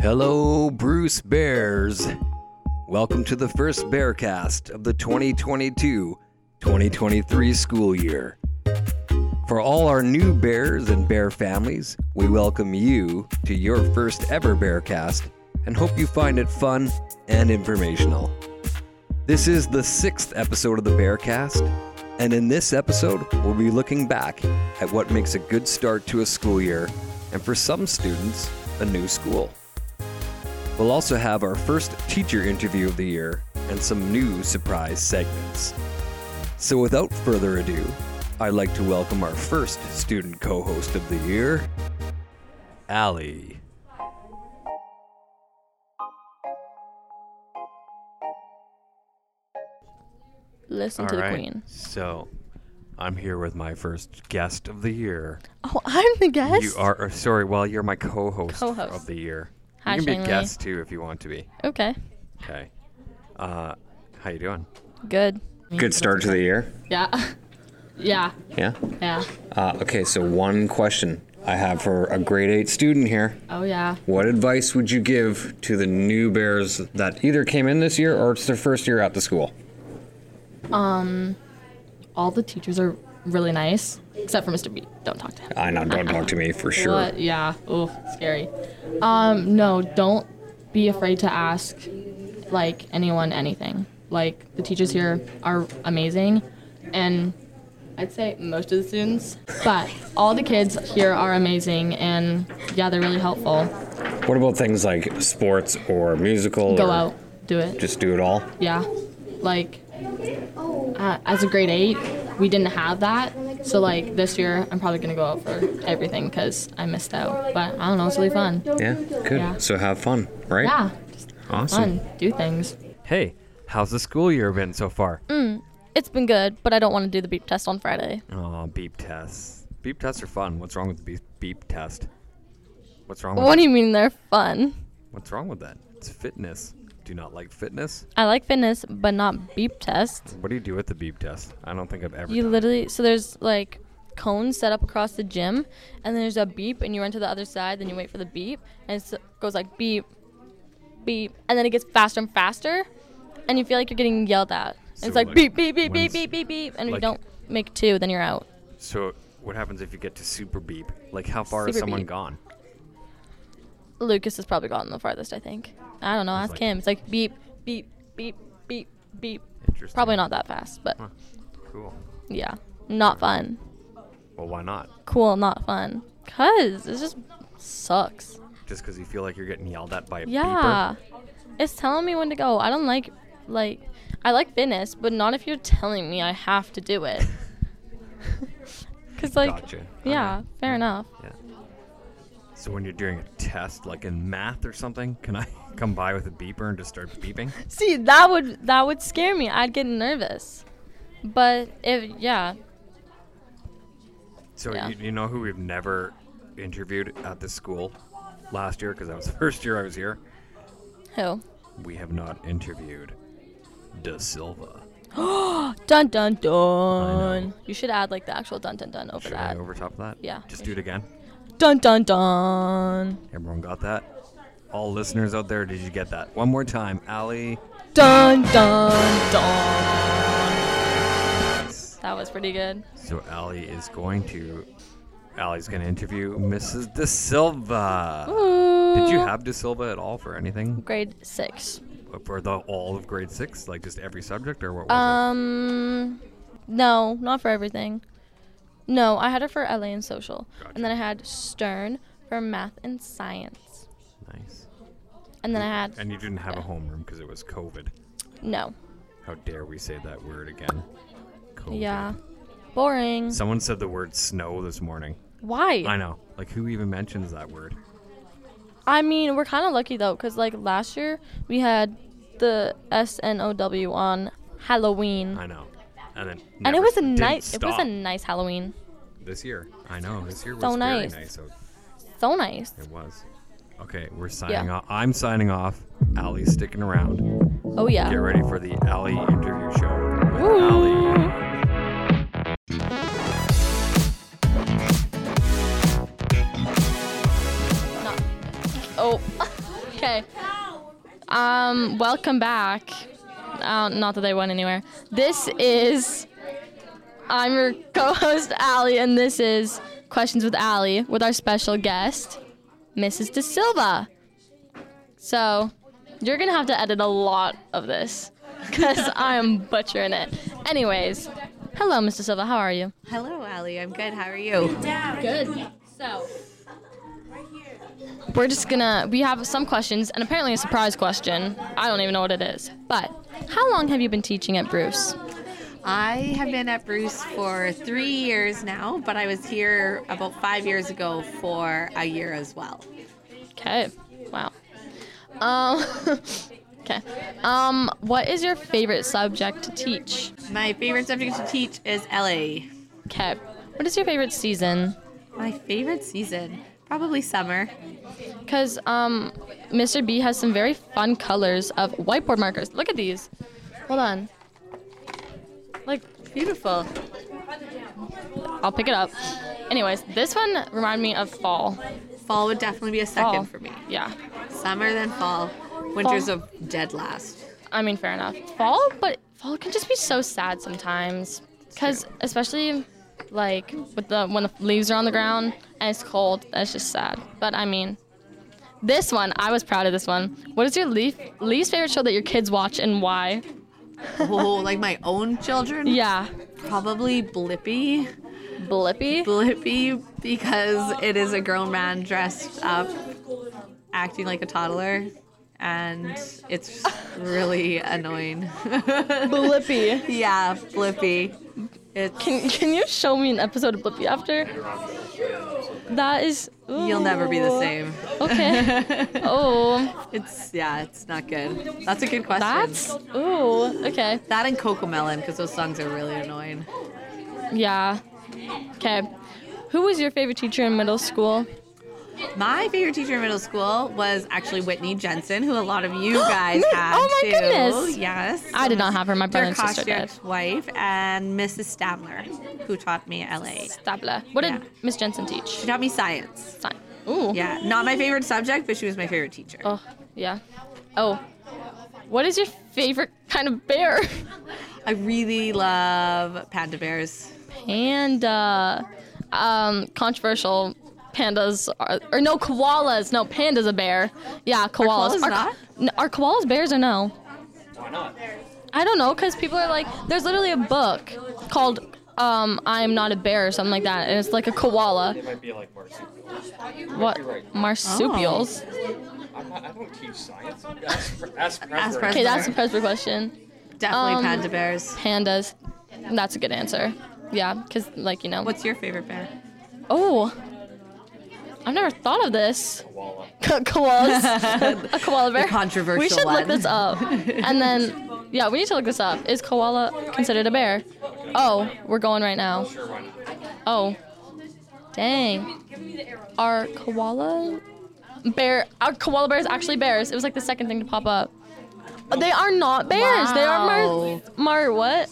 Hello, Bruce Bears. Welcome to the first Bearcast of the 2022-2023 school year. For all our new bears and bear families, we welcome you to your first ever Bearcast and hope you find it fun and informational. This is the 6th episode of the Bearcast, and in this episode, we'll be looking back at what makes a good start to a school year, and for some students, a new school. We'll also have our first teacher interview of the year and some new surprise segments. So without further ado, I'd like to welcome our first student co-host of the year, Allie. Listen to the queen. So, I'm here with my first guest of the year. Oh, I'm the guest? You are, you're my co-host of the year. Hi, you can be a Shangli. guest too if you want to be. Okay. Okay. How you doing? Good. Good start to the year? Yeah. Yeah. Yeah? Yeah. Okay, so one question I have for a grade 8 student here. Oh, yeah. What advice would you give to the new Bears that either came in this year or it's their first year at the school? All the teachers are really nice, except for Mr. B. Don't talk to him. I know, don't talk to me for sure. What? Yeah. Ooh, scary. No, don't be afraid to ask, like, anyone anything. Like, the teachers here are amazing, and I'd say most of the students, but all the kids here are amazing, and yeah, they're really helpful. What about things like sports or musical? Go or out, do it. Just do it all? Yeah. Like, as a grade 8, we didn't have that. So, like, this year, I'm probably going to go out for everything because I missed out. But, I don't know, it's really fun. Yeah, good. Yeah. So have fun, right? Yeah. Just Awesome. fun. Do things. Hey, how's the school year been so far? It's been good, but I don't want to do the beep test on Friday. Oh, beep tests. Beep tests are fun. What's wrong with the beep test? What's wrong with What do you mean they're fun? What's wrong with that? It's fitness. Do you not like fitness? I like fitness, but not beep test. What do you do with the beep test? I don't think I've ever You done literally, so there's, like, cones set up across the gym, and then there's a beep, and you run to the other side, then you wait for the beep, and it goes like beep, beep, and then it gets faster and faster, and you feel like you're getting yelled at. So, It's like like, beep, beep, beep, beep, when's- beep, beep, beep, and if like- you don't make 2, then you're out. So what happens if you get to super beep? Like how far is Super someone beep. gone? Lucas has probably gotten the farthest, I think. I don't know, ask like- him. It's like beep, beep, beep, beep, beep. Interesting. Probably not that fast, but Huh. Cool. yeah, not fun. Well, why not? Cool, not fun. 'Cause it just sucks. Just because you feel like you're getting yelled at by a beeper? Yeah. It's telling me when to go. I don't like, I like fitness, but not if you're telling me I have to do it. Because, like, Gotcha. yeah, Alright. fair enough. Yeah. So when you're doing a test, like in math or something, can I come by with a beeper and just start beeping? See, that would scare me. I'd get nervous. But yeah. So Yeah. you know who we've never interviewed at this school last year, because that was the first year I was here? Who? We have not interviewed Da Silva. Dun dun dun. know. You should add, like, the actual dun dun dun over Should that. I over top of that? Yeah. Just do it again. Dun dun dun. Everyone got that? All listeners out there, did you get that? One more time, Allie. Dun dun dun. That was pretty good. So Allie's going to interview Mrs. Da Silva. Ooh. Did you have Da Silva at all for anything? Grade 6. For all of grade 6? Like just every subject, or what was No, not for everything. No, I had her for LA and social. Gotcha. And then I had Stern for math and science. it? Nice. And then I had And you didn't have a homeroom because it was COVID. no. How dare we say that word again? COVID. Yeah. Boring. Someone said the word snow this morning. Why? I know. Like, who even mentions that word? I mean, we're kind of lucky though, cuz like last year we had the SNOW on Halloween. I know. And then And never it was a didn't nice stop. nice Halloween. This year. I know. This year was So very nice. nice. So nice. It was. Okay, we're signing Yeah. off. I'm signing off. Allie's sticking around. Oh yeah. Get ready for the Allie interview show with Woo. Allie. Not- Oh. welcome back. Not that they went anywhere. I'm your co-host, Allie, and this is Questions with Allie with our special guest, Mrs. De Silva. So, you're going to have to edit a lot of this because I'm butchering it. Anyways, hello, Mr. Silva. How are you? Hello, Allie. I'm good. How are you? Good. So, we have some questions, and apparently a surprise question. I don't even know what it is. But, how long have you been teaching at Bruce? I have been at Bruce for 3 years now, but I was here about 5 years ago for a year as well. Okay. Wow. Okay. What is your favorite subject to teach? My favorite subject to teach is LA. Okay. What is your favorite season? My favorite season? Probably summer. Because Mr. B has some very fun colors of whiteboard markers. Look at these. Hold on. Like, Beautiful. I'll pick it up. Anyways, this one reminded me of fall. Fall would definitely be a second Fall. for me. Yeah. Summer, then fall. Winter's a dead last. I mean, fair enough. But fall can just be so sad sometimes. Because especially, like, when the leaves are on the ground and it's cold, that's just sad. But, I mean, this one, I was proud of this one. What is your least favorite show that your kids watch and why? Oh, like my own children? Yeah. Probably Blippi. Blippi? Blippi, because it is a grown man dressed up, acting like a toddler, and it's really annoying. Blippi. Yeah, Blippi. It's Can you show me an episode of Blippi after? That is... Ooh. You'll never be the same. Okay. Oh. It's not good. That's a good question. Okay. That and Cocomelon, because those songs are really annoying. Yeah. Okay. Who was your favorite teacher in middle school? My favorite teacher in middle school was actually Whitney Jensen, who a lot of you guys had Oh my too. goodness. Yes. I did not have her. My brother and sister did. Kostyuk's wife, and Mrs. Stamler, who taught me at LA. Stabla. What did Yeah. Miss Jensen teach? She taught me science. Ooh. Yeah, not my favorite subject, but she was my favorite teacher. Oh, yeah. Oh. What is your favorite kind of bear? I really love panda bears. Panda. Controversial. Pandas or no, koalas. No, panda's a bear. Yeah, koalas. Are koalas not? Are koalas bears or no? Why not? I don't know, because people are like, there's literally a book called I'm Not a Bear or something like that, and it's like a koala. They might be like marsupials. What? You're right. Marsupials? I don't teach science. Ask Ask Okay, that's a Presper question. Definitely panda bears. Pandas. That's a good answer. Yeah, because, like, you know. What's your favorite bear? Oh. I've never thought of this. Koala. Koalas. A koala bear. The controversial We should look one. this up. And then, yeah, we need to look this up. Is koala considered a bear? Oh, we're going right now. Sure, why not? Oh. Dang. Are koala bears actually bears? It was like the second thing to pop up. They are not bears. They Wow. are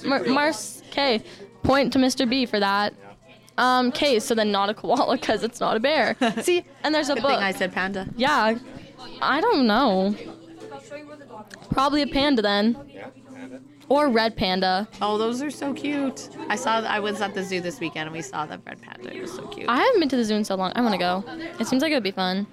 okay. Point to Mr. B for that. Okay, so then not a koala because it's not a bear. See, and there's a Good book. thing I said panda. Yeah, I don't know. Probably a panda then, Yeah, panda. or red panda. Oh, those are so cute. I was at the zoo this weekend and we saw the red panda. It was so cute. I haven't been to the zoo in so long. I want to go. It seems like it would be fun.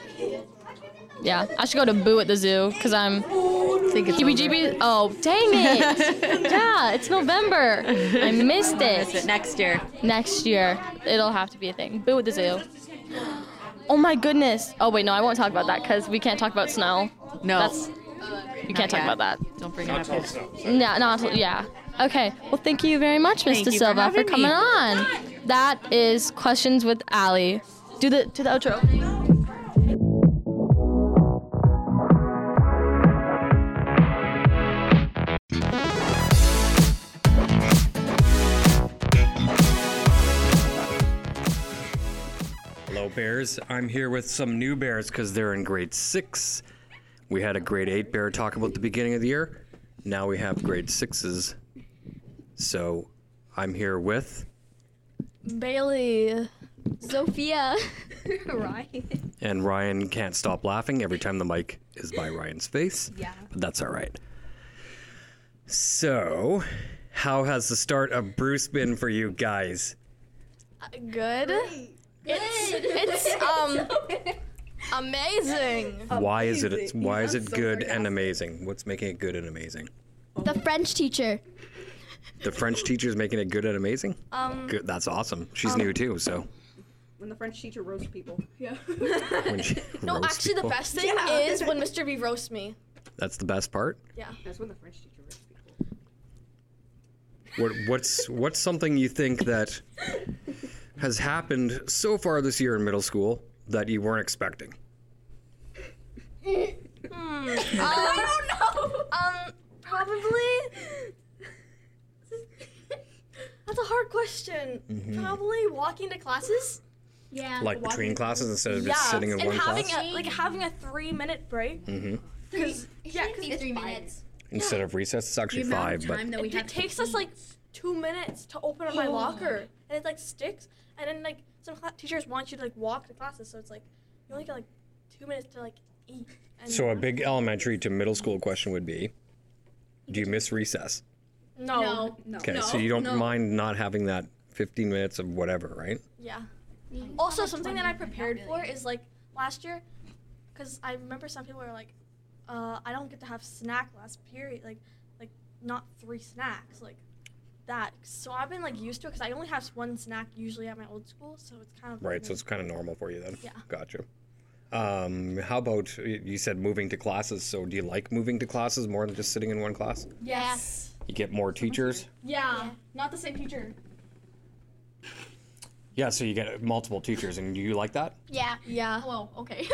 Yeah, I should go to Boo at the zoo because I'm think it's heebie-jeebie. Oh, dang it! Yeah, it's November. I missed it. Next year. Next year, it'll have to be a thing. Boo at the zoo. Oh my goodness. Oh wait, no, I won't talk about that because we can't talk about snow. No. We can't talk yet. about that. Don't bring it Not up. till snow. Yeah, yeah. Okay. Well, thank you very much, Thank Mr. you for Silva, for having coming me. on. That is Questions with Allie. Do the outro. Hello, Bears. I'm here with some new Bears because they're in grade 6. We had a grade 8 Bear talk about the beginning of the year. Now we have grade 6s. So I'm here with... Bailey, Sophia, Ryan. And Ryan can't stop laughing every time the mic is by Ryan's face. Yeah. But that's all right. So, how has the start of Bruce been for you guys? Good. It's amazing. Why is it good and amazing? What's making it good and amazing? The French teacher. The French teacher's making it good and amazing? Good. That's awesome. She's new too, so. When the French teacher roasts people. When she No, roasts actually, people. the best thing is when Mr. B roasts me. That's the best part? Yeah. That's when the French teacher roasts people. What's something you think that has happened so far this year in middle school that you weren't expecting? Probably. That's a hard question. Probably walking to classes. Yeah. Like between classes instead of just sitting in and one having class? having a 3-minute break. Because It's 3 minutes. Instead of recess, it's actually 5. But that we it takes us like 2 minutes to open up my locker, and it like sticks. And then like some teachers want you to like walk to classes, so it's like you only get like 2 minutes to like eat. And so a big elementary to middle school question would be, do you miss recess? no. Okay, so you don't mind not having that 15 minutes of whatever, right? Yeah. Also, something that I prepared for is like last year, because I remember some people were like, I don't get to have snack last period, like not 3 snacks, like that. So I've been like used to it because I only have 1 snack usually at my old school, so it's kind of Right, so it's kind of normal for you then? Yeah. Gotcha. How about, you said moving to classes, so do you like moving to classes more than just sitting in one class? yes. You get more teachers? Yeah, not the same teacher. Yeah, so you get multiple teachers, and do you like that? Yeah. Yeah. Whoa, okay.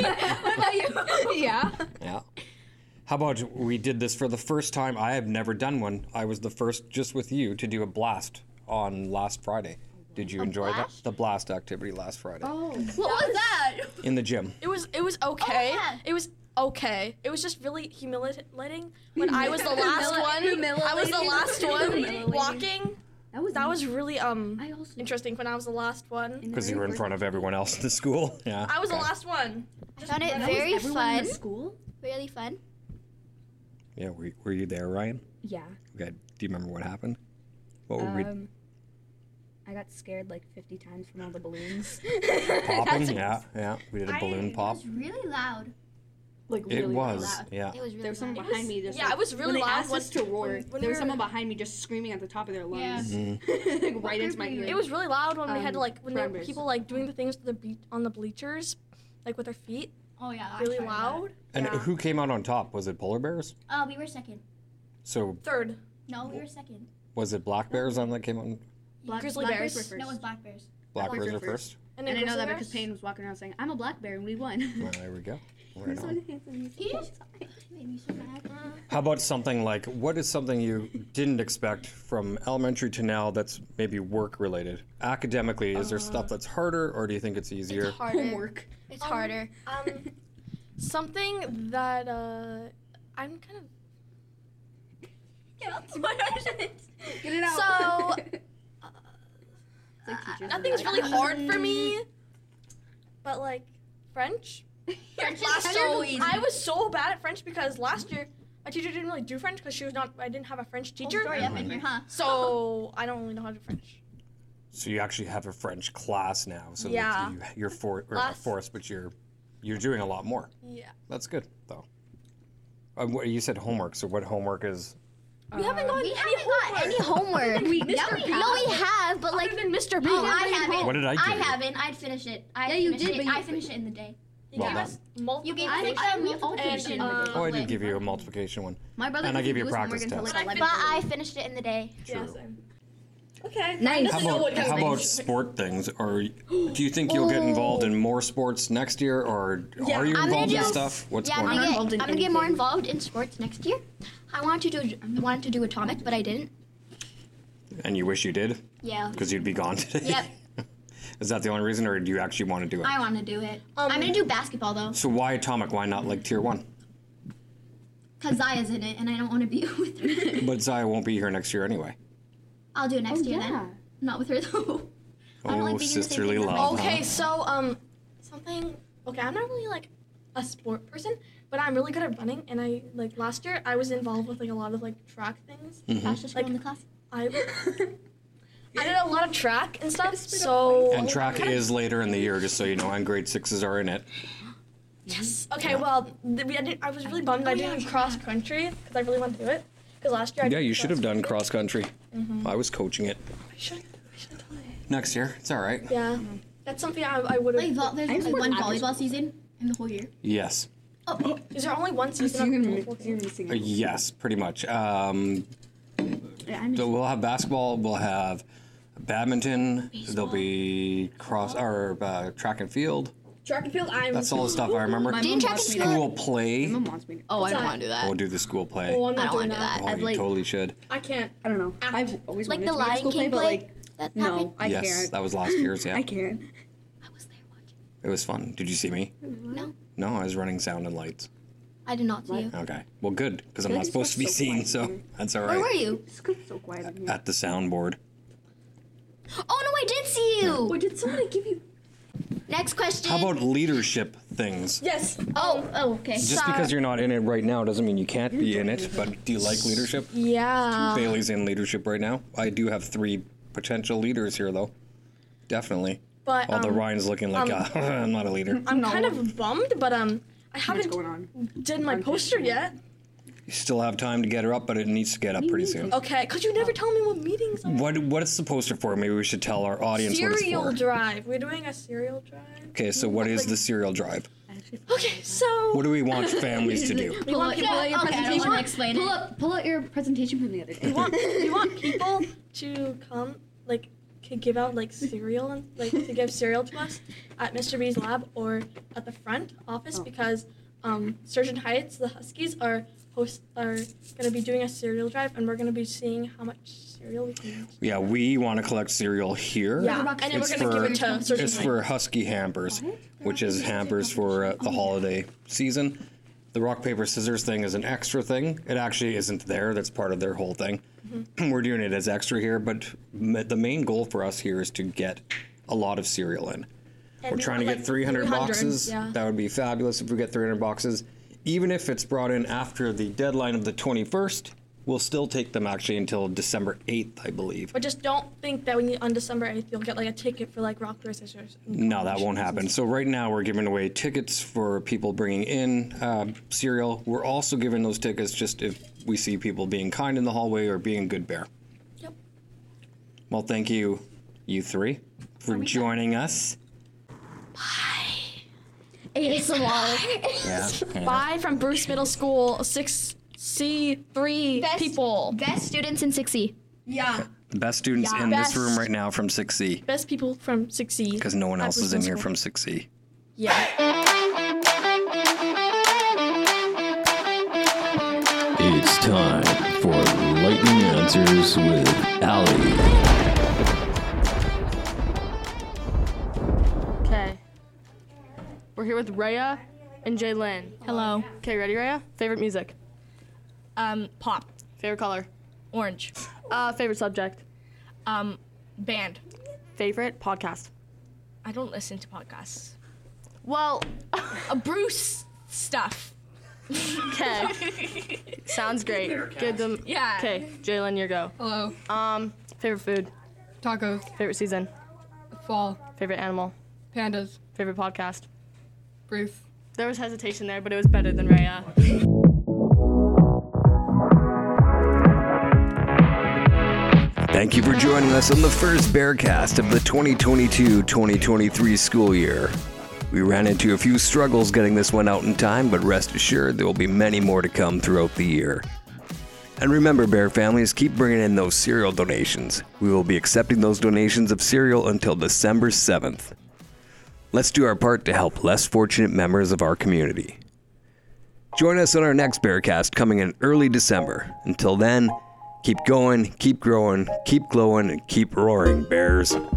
Yeah. Yeah. How about we did this for the first time? I have never done one. I was the first, just with you, to do a blast on last Friday. Did you enjoy that? The blast activity last Friday. Oh. What was that? In the gym. It was okay. Oh, yeah. It was okay. It was just really humiliating when I was the last one. I was the last one walking. That was really interesting when I was the last one. Because you were in front of everyone else in the school. Yeah. I was the okay. last one. I found it very fun. School? Really fun. Yeah, were you there, Ryan? Yeah. Okay. Do you remember what happened? What were we I got scared like 50 times from all the balloons. popping? Yeah. We did a balloon pop. It was really loud. Like It was. Loud. Yeah. It was really There was someone loud. behind me just Yeah, it was really when they loud asked us to roar, when there we was were- someone behind me just screaming at the top of their lungs. Mm-hmm. Like, right into my ear. It was really loud when we had to like when there were Tremors. people like doing the things to on the bleachers, like with their feet, Oh yeah. I really tried that. loud. And Yeah. who came out on top? Was it polar bears? We were second. So Third. No, we were second. was it black bears on that came on? Grizzly Black bears. were first. No, it was black bears. Black Black bears bears were first? And And I know grizzly that bears? because Payne was walking around saying, "I'm a black bear and we won." Well, there we go. Right on. He just made me so mad. How about something like, what is something you didn't expect from elementary to now that's maybe work related? Academically, is there stuff that's harder or do you think it's easier? It's harder. Homework. It's harder. Something that I'm kind of Get it out. so It's like teachers nothing's really hard for me, but like French. I was so bad at French because last year my teacher didn't really do French because I didn't have a French teacher. Story up in here, huh? So I don't really know how to do French. So you actually have a French class now. So Yeah. that you're not Last- forced, but you're doing a lot more. Yeah. That's good, though. You said homework, so what homework is? We haven't gotten We any haven't got any homework. we No, we have, but like, than Mr. B. oh, I haven't. What did I give I you? haven't. I'd finish it. you did, but I finished it in the day. You Well gave done. us multiple. You gave I me think I have multiplication. multiplication. Oh, I did give you a multiplication one. My brother And I doesn't gave you do a his homework practice until test. like But 11. But I finished it in the day. True. Okay. Nice. How about sport things? Or do you think you'll get involved in more sports next year, or are you I'm gonna involved in do- stuff? What's Yeah, I'm going on? gonna get more involved in sports next year. I wanted to do atomic, but I didn't. And you wish you did, Yeah. because you'd be gone today. Yep. Is that the only reason, or do you actually want to do it? I want to do it. I'm gonna do basketball though, So why atomic? Why not like tier 1? cause Zaya's in it, and I don't want to be with her. But Zaya won't be here next year anyway. I'll do it next year yeah. then. Not with her though. I don't Oh, like being in the same sisterly thing with love. Okay, huh? so something. Okay, I'm not really like a sport person, but I'm really good at running. And I like last year I was involved with like a lot of like track things. Fastest girl in the class. I did a lot of track and stuff. So And track is later in the year, just so you know, and grade 6s are in it. yes. Okay, well, I was really bummed I didn't do cross country because I really wanted to do it. Because last year I Yeah, did you should have done cross cross country. I was coaching it. I should have done it. Next year, it's all right. Yeah, that's something I would Wait, have. there's only one volleyball season in the whole year. Yes. Oh, Is there only one season of multiple You're teams? missing it. Yes, pretty much. Yeah, I'm So we'll have basketball, we'll have badminton, there'll be track and field. Track and field. That's all the stuff I remember. Didn't track and field- School play. Mom wants me to. Oh, I don't want to do that. We'll do the school play. Oh, I'm I not don't doing want to do that. that. Oh, you like- totally should. I can't. I don't know. I've always Like wanted the to do Lion school play, King but play? like, That no, happened? I Yes, can't. that was last year's, yeah. I can't. I was there watching. It was fun. Did you see me? No, No, I was running sound and lights. I did not see you. Okay. Well, good, because I'm Why not is supposed to be it so seen, quiet so in here? that's all Where were right. you? It's 'cause it's so quiet in here. At the soundboard. Oh no, I did see you. Wait, did somebody give you? Next question. How about leadership things? Yes. Oh, okay. Just because you're not in it right now doesn't mean you can't be in it, but do you like leadership? Yeah. Bailey's in leadership right now. I do have 3 potential leaders here, though. Definitely. But Although Ryan's looking like, I'm not a leader. I'm kind of bummed, but I What's haven't going on? did my poster yet. You still have time to get her up, but it needs to get up pretty soon. Okay, could you never tell me what meetings? What is the poster for? Maybe we should tell our audience what it's Cereal for. drive. We're doing a cereal drive. Okay, so what is the cereal drive? Okay, so What do we want families to do? we want people. I don't want to explain Pull it. up, pull out your presentation from the other day. We want people to come, like, to give out like cereal and like to give cereal to us at Mr. B's lab or at the front office because Sturgeon Heights, the Huskies, are gonna be doing a cereal drive and we're gonna be seeing how much cereal we can use. Yeah, we want to collect cereal here. Yeah, and then we're gonna give it to Sturgeon It's Heights. for Husky Hampers, which is hampers for the holiday season. The rock, paper, scissors thing is an extra thing. It actually isn't there. That's part of their whole thing. We're doing it as extra here, but the main goal for us here is to get a lot of cereal in. And We're we trying to want, get like, 300 boxes. Yeah. That would be fabulous if we get 300 boxes. Even if it's brought in after the deadline of the 21st, we'll still take them actually until December 8th, I believe. But just don't think that on December 8th you'll get like a ticket for like rock, paper, scissors. No, that won't happen. So right now we're giving away tickets for people bringing in cereal. We're also giving those tickets just if we see people being kind in the hallway or being a good bear. Yep. Well, thank you, you 3, for joining us. ASMR. Yeah. Bye from Bruce Middle School 6C3 people. Best students in 6E. Yeah. The best students Yeah. in this Best. room right now from 6C, Best people from 6C. because no one at else Bruce is in Middle here School. from 6C. Yeah. It's time for Lightning Answers with Allie. Okay. We're here with Rhea and Jaylyn. Hello. Okay, ready, Rhea? Favorite music? Pop. Favorite color? Orange. Favorite subject? Band. Favorite podcast? I don't listen to podcasts. Well, Bruce stuff. okay. Sounds great. Good. Yeah. Okay, Jaylyn, your go. Hello. Favorite food? Tacos. Favorite season? Fall. Favorite animal? Pandas. Favorite podcast? Bruce. There was hesitation there, but it was better than Rhea. Thank you for joining us on the first Bearcast of the 2022-2023 school year. We ran into a few struggles getting this one out in time, but rest assured there will be many more to come throughout the year. And remember, Bear families, keep bringing in those cereal donations. We will be accepting those donations of cereal until December 7th. Let's do our part to help less fortunate members of our community. Join us on our next Bearcast coming in early December. Until then, keep going, keep growing, keep glowing, and keep roaring, Bears.